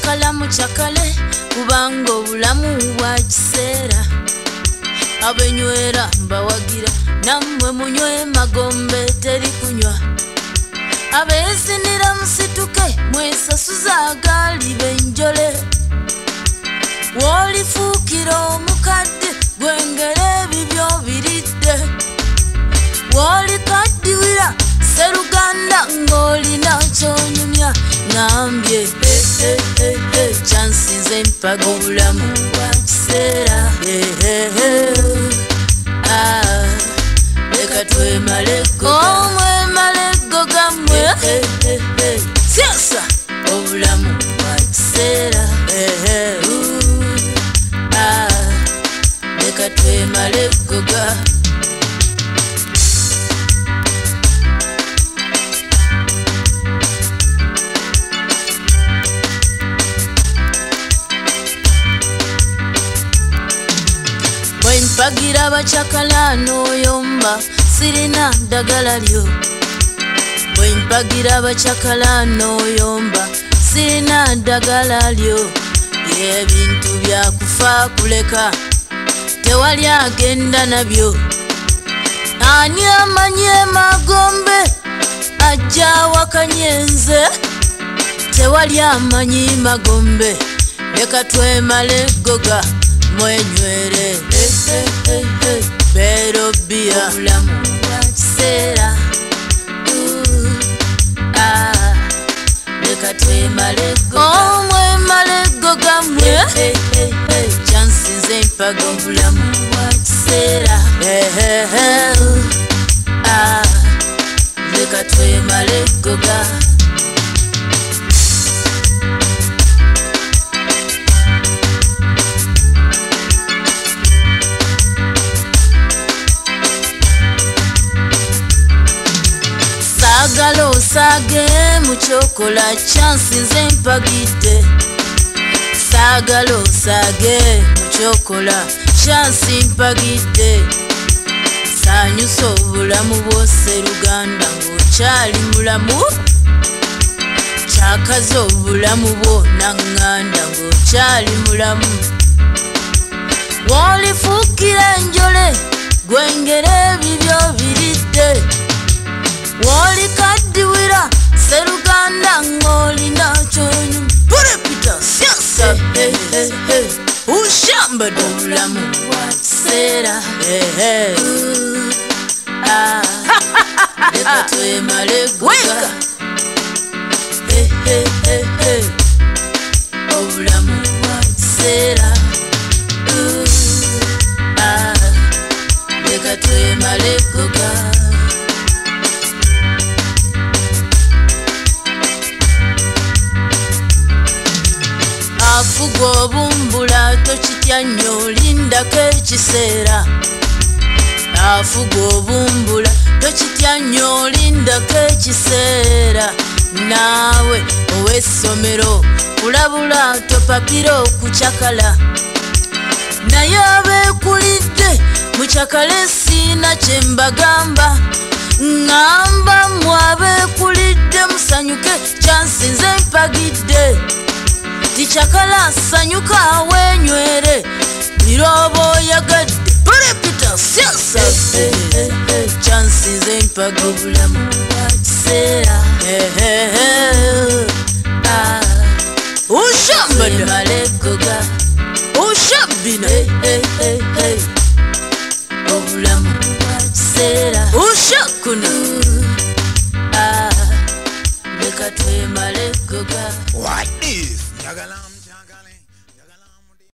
Njagala mukyakale kubanga obulamu bwa kiseera. Abenywera mbawagira nammwe munywe magombe teri kunywa. Abeesinira musituke mwesasuza agaali benjole. Wolifuukira omukadde gwengere ebibyo biridde. Wolikaddiwira Seruganda ng'olina kyonyumya. Ngambye kyansinze mpaga obulamu bwa kiseera. Leka twemalego omwemalego gammwe siasa obulamu bwa kiseera. Leka twemalego ga Mpagira abakyakala n'oyomba sirina ddagala lyo. Bwe mpagira abakyakala n'oyomba sirina ddagala lyo. Ebintu byakufa kuleka tewali agenda nabyo. Ani amanyi magombe ajja wakanyenze? Tewali amanyi magombe. Leka twemale goga mwenywere bero bia obulamu bwa kiseera. Leka twemalego omwemalego gammwe kyansinze mpaga obulamu bwa kiseera. Leka twemalego ga Sagala osage mukyokola kyansinze mpagidde. Sagala osage mukyokola kyansimpagidde. Sanyusa obulamu bwo Seruganda ng'okyali mulamu. Kyakaza obulamu bwo Naŋŋanda ng'okyali mulamu. Wolifuukira enjole gwengere ebibyo biridde. Wolikaddiwira Seruganda ng'olina kyonyumya. Pulipita siasa ushamba obulamu bwa kiseera. Leka twemalego ga obulamu bwa kiseera. Leka twemalego ga afuga obumbula tokitya nnyo olindako ekiseera. Afuga obumbula tokitya nnyo olindako ekiseera. Naawe ow'essomero kulabula topapira okukyakala. Naye abeekulidde mukyakale siina kye mbagamba. Ngamba mmwe abeekulidde musanyuke kyansinze mpagidde. Tikyakala sanyuka wenywere mirobo yagadde. Pulipita siasa kyansinze mpaga obulamu bwa kiseera.